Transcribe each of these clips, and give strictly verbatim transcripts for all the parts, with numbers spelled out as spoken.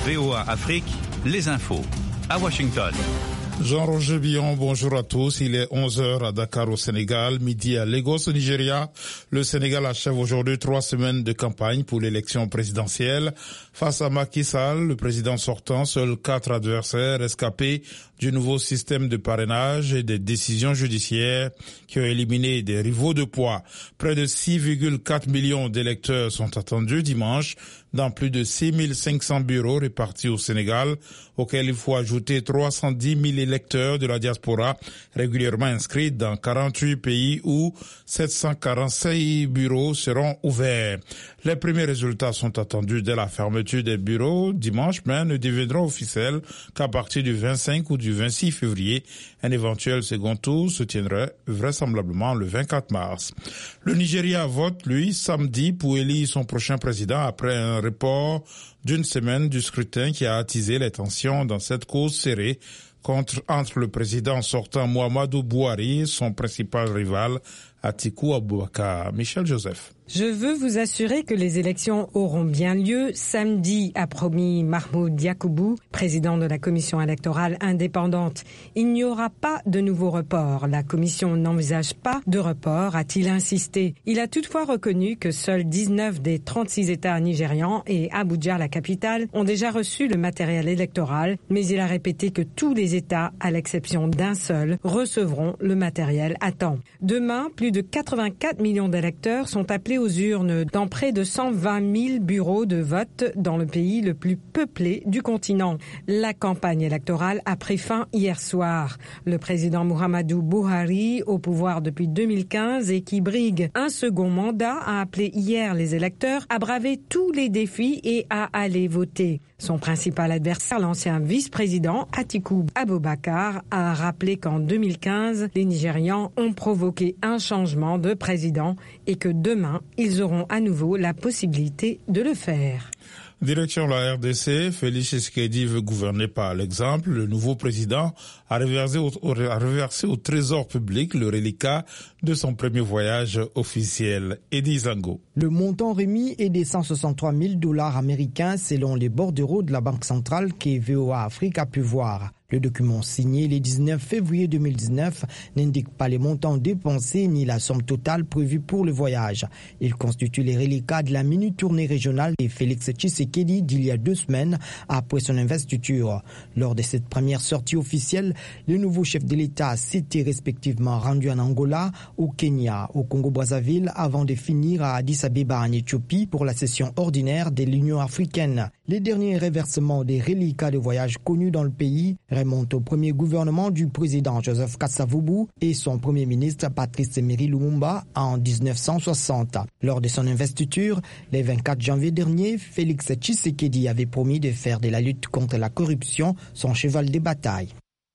V O A Afrique, les infos. À Washington. Jean-Roger Billon, bonjour à tous. Il est onze heures à Dakar au Sénégal, midi à Lagos au Nigeria. Le Sénégal achève aujourd'hui trois semaines de campagne pour l'élection présidentielle. Face à Macky Sall, le président sortant, seuls quatre adversaires escapés du nouveau système de parrainage et des décisions judiciaires qui ont éliminé des rivaux de poids. Près de six virgule quatre millions d'électeurs sont attendus dimanche dans plus de six mille cinq cents bureaux répartis au Sénégal, auxquels il faut ajouter trois cent dix mille électeurs de la diaspora régulièrement inscrits dans quarante-huit pays où sept cent quarante-six bureaux seront ouverts. Les premiers résultats sont attendus dès la fermeture des bureaux dimanche, mais ne deviendront officiels qu'à partir du vingt-cinq ou du vingt-six février. Un éventuel second tour se tiendrait vraisemblablement le vingt-quatre mars. Le Nigeria vote, lui, samedi pour élire son prochain président après un report d'une semaine du scrutin qui a attisé les tensions dans cette course serrée contre, entre le président sortant Muhammadu Buhari et son principal rival Atiku Abubakar. Michel Joseph. Je veux vous assurer que les élections auront bien lieu samedi, a promis Mahmoud Yacoubou, président de la commission électorale indépendante. Il n'y aura pas de nouveau report. La commission n'envisage pas de report, a-t-il insisté. Il a toutefois reconnu que seuls dix-neuf des trente-six États nigérians et Abuja, la capitale, ont déjà reçu le matériel électoral, mais il a répété que tous les États, à l'exception d'un seul, recevront le matériel à temps. Demain, plus de quatre-vingt-quatre millions d'électeurs sont appelés aux urnes dans près de cent vingt mille bureaux de vote dans le pays le plus peuplé du continent. La campagne électorale a pris fin hier soir. Le président Muhammadu Buhari, au pouvoir depuis deux mille quinze et qui brigue un second mandat, a appelé hier les électeurs à braver tous les défis et à aller voter. Son principal adversaire, l'ancien vice-président Atiku Abubakar, a rappelé qu'en deux mille quinze, les Nigérians ont provoqué un changement de président et que demain, ils auront à nouveau la possibilité de le faire. Direction la R D C, Félix Tshisekedi veut gouverner par l'exemple. Le nouveau président a reversé au, a reversé au trésor public le reliquat de son premier voyage officiel. Eddie Zango. Le montant remis est de cent soixante-trois mille dollars américains selon les bordereaux de la Banque centrale que V O A Afrique a pu voir. Le document signé le dix-neuf février deux mille dix-neuf n'indique pas les montants dépensés ni la somme totale prévue pour le voyage. Il constitue les reliquats de la mini-tournée régionale de Félix Tshisekedi d'il y a deux semaines après son investiture. Lors de cette première sortie officielle, le nouveau chef de l'État s'était respectivement rendu en Angola, au Kenya, au Congo-Brazzaville avant de finir à Addis Abeba en Éthiopie pour la session ordinaire de l'Union africaine. Les derniers reversements des reliquats de voyage connus dans le pays remonte au premier gouvernement du président Joseph Kasavubu et son premier ministre Patrice Emery Lumumba en dix-neuf cent soixante. Lors de son investiture, le vingt-quatre janvier dernier, Félix Tshisekedi avait promis de faire de la lutte contre la corruption son cheval de bataille.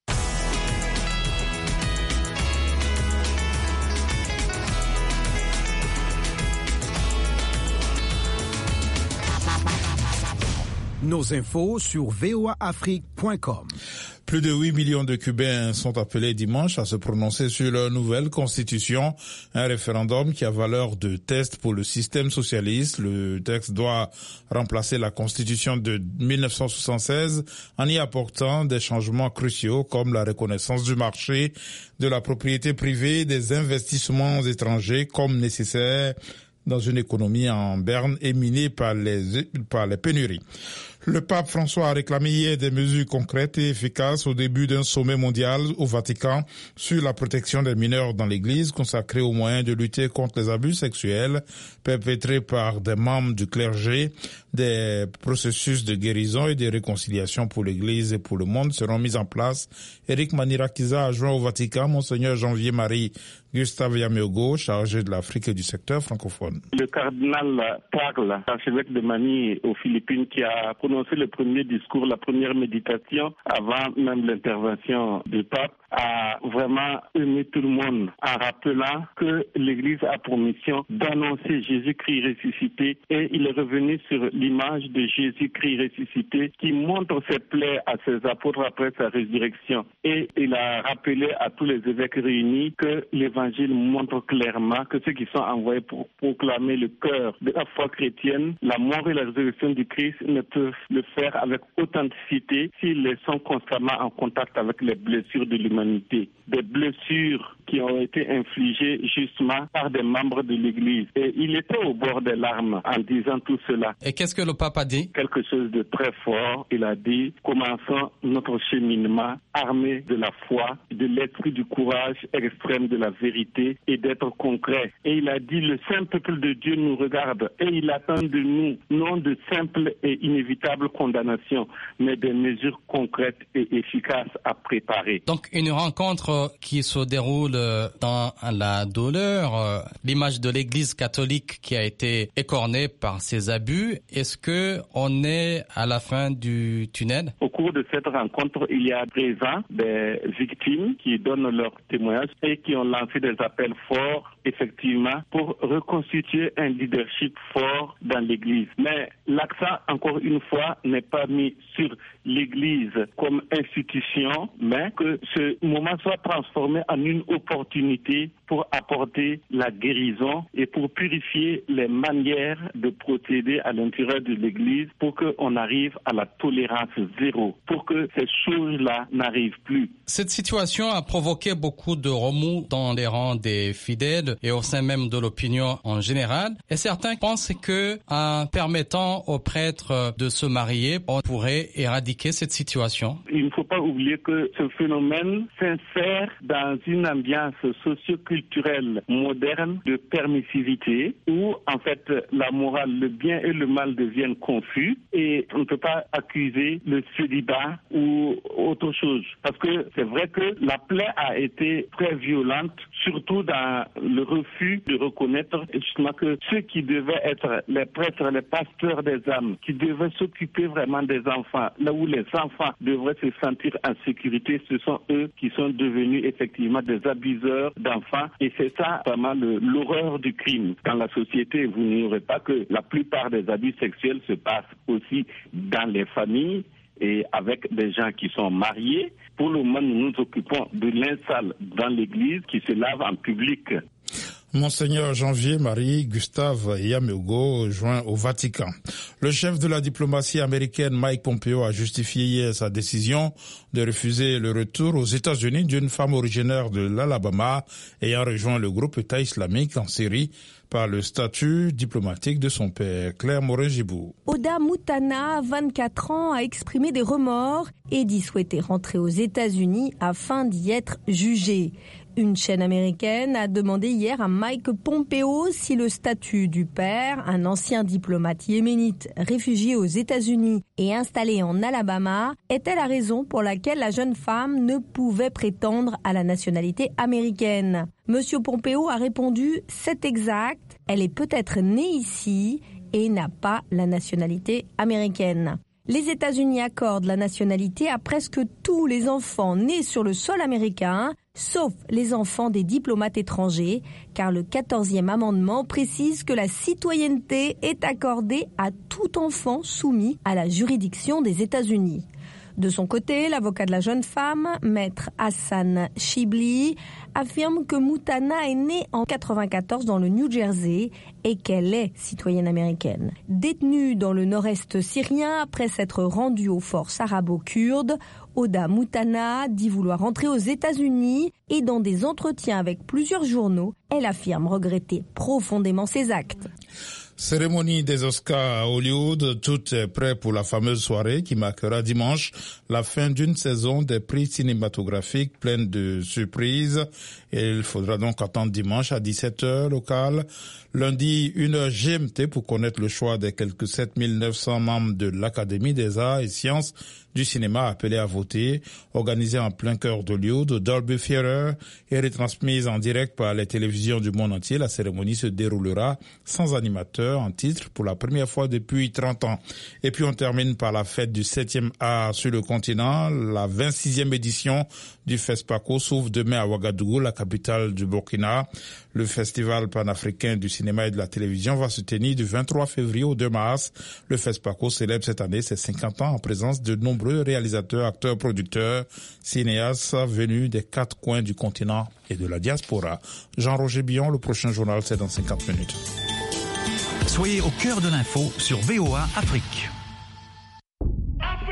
Nos infos sur v o a afrique point com. Plus de huit millions de Cubains sont appelés dimanche à se prononcer sur leur nouvelle constitution, un référendum qui a valeur de test pour le système socialiste. Le texte doit remplacer la constitution de mille neuf cent soixante-seize en y apportant des changements cruciaux comme la reconnaissance du marché, de la propriété privée, des investissements étrangers comme nécessaires dans une économie en berne et minée par les, par les pénuries. Le pape François a réclamé hier des mesures concrètes et efficaces au début d'un sommet mondial au Vatican sur la protection des mineurs dans l'Église, consacré aux moyens de lutter contre les abus sexuels perpétrés par des membres du clergé. Des processus de guérison et de réconciliation pour l'Église et pour le monde seront mis en place. Éric Manirakiza a joint au Vatican Monseigneur Janvier-Marie Gustave Yameogo, chargé de l'Afrique et du secteur francophone. Le cardinal Parle, archevêque de Manille aux Philippines, qui a prononcé le premier discours, la première méditation avant même l'intervention du pape, a vraiment aimé tout le monde en rappelant que l'Église a pour mission d'annoncer Jésus-Christ ressuscité, et il est revenu sur l'image de Jésus-Christ ressuscité qui montre ses plaies à ses apôtres après sa résurrection. Et il a rappelé à tous les évêques réunis que l'évangile l'évangile montre clairement que ceux qui sont envoyés pour proclamer le cœur de la foi chrétienne, la mort et la résurrection du Christ, ne peuvent le faire avec authenticité s'ils sont constamment en contact avec les blessures de l'humanité. Des blessures qui ont été infligées justement par des membres de l'Église. Et il était au bord des larmes en disant tout cela. Et qu'est-ce que le pape a dit? Quelque chose de très fort. Il a dit, commençons notre cheminement armé de la foi, de l'esprit du courage extrême de la vérité et d'être concret. Et il a dit, le saint peuple de Dieu nous regarde et il attend de nous non de simples et inévitables condamnations, mais des mesures concrètes et efficaces à préparer. Donc une rencontre qui se déroule dans la douleur, l'image de l'Église catholique qui a été écornée par ces abus. Est-ce que on est à la fin du tunnel? Au cours de cette rencontre, il y a présent des victimes qui donnent leur témoignage et qui ont lancé des appels forts, effectivement, pour reconstituer un leadership fort dans l'Église. Mais l'accent, encore une fois, n'est pas mis sur l'Église comme institution, mais que ce moment soit transformé en une opportunité pour apporter la guérison et pour purifier les manières de procéder à l'intérieur de l'Église pour qu'on arrive à la tolérance zéro, pour que ces choses-là n'arrivent plus. Cette situation a provoqué beaucoup de remous dans les rangs des fidèles et au sein même de l'opinion en général. Et certains pensent que en permettant aux prêtres de se marier, on pourrait éradiquer cette situation. Il ne faut pas oublier que ce phénomène s'insère dans une ambiance socio-culturelle moderne de permissivité où en fait la morale, le bien et le mal deviennent confus et on ne peut pas accuser le célibat ou autre chose. Parce que c'est vrai que la plaie a été très violente, surtout dans le refus de reconnaître justement que ceux qui devaient être les prêtres, les pasteurs des âmes, qui devaient s'occuper vraiment des enfants, là où les enfants devraient se sentir en sécurité, ce sont eux qui sont devenus effectivement des abuseurs d'enfants. Et c'est ça vraiment le, l'horreur du crime. Dans la société, vous n'ignorez pas que la plupart des abus sexuels se passent aussi dans les familles et avec des gens qui sont mariés. Pour le moment, nous nous occupons de linge sale dans l'église qui se lave en public. Monseigneur Janvier-Marie Gustave Yameogo, joint au Vatican. Le chef de la diplomatie américaine Mike Pompeo a justifié hier sa décision de refuser le retour aux États-Unis d'une femme originaire de l'Alabama ayant rejoint le groupe État islamique en Syrie par le statut diplomatique de son père. Claire Morin-Gibou. Oda Moutana, vingt-quatre ans, a exprimé des remords et dit souhaiter rentrer aux États-Unis afin d'y être jugé. Une chaîne américaine a demandé hier à Mike Pompeo si le statut du père, un ancien diplomate yéménite réfugié aux États-Unis et installé en Alabama, était la raison pour laquelle la jeune femme ne pouvait prétendre à la nationalité américaine. Monsieur Pompeo a répondu « C'est exact, elle est peut-être née ici et n'a pas la nationalité américaine ». Les États-Unis accordent la nationalité à presque tous les enfants nés sur le sol américain, sauf les enfants des diplomates étrangers, car le quatorzième amendement précise que la citoyenneté est accordée à tout enfant soumis à la juridiction des États-Unis. De son côté, l'avocat de la jeune femme, maître Hassan Shibli, affirme que Moutana est née en quatre-vingt-quatorze dans le New Jersey et qu'elle est citoyenne américaine. Détenue dans le nord-est syrien après s'être rendue aux forces arabo-kurdes, Oda Moutana dit vouloir rentrer aux États-Unis et dans des entretiens avec plusieurs journaux, elle affirme regretter profondément ses actes. Cérémonie des Oscars à Hollywood, tout est prêt pour la fameuse soirée qui marquera dimanche la fin d'une saison des prix cinématographiques pleine de surprises. Et il faudra donc attendre dimanche à dix-sept heures locale. Lundi, une heure G M T pour connaître le choix des quelques sept mille neuf cents membres de l'Académie des arts et sciences du cinéma appelés à voter, organisée en plein cœur d'Hollywood, au Dolby Theatre et retransmise en direct par les télévisions du monde entier. La cérémonie se déroulera sans animateur leader en titre pour la première fois depuis trente ans. Et puis on termine par la fête du septième art sur le continent. La vingt-sixième édition du FESPACO s'ouvre demain à Ouagadougou, la capitale du Burkina. Le festival panafricain du cinéma et de la télévision va se tenir du vingt-trois février au deux mars. Le FESPACO célèbre cette année ses cinquante ans en présence de nombreux réalisateurs, acteurs, producteurs, cinéastes venus des quatre coins du continent et de la diaspora. Jean-Roger Billon, le prochain journal, c'est dans cinquante minutes. Soyez au cœur de l'info sur V O A Afrique.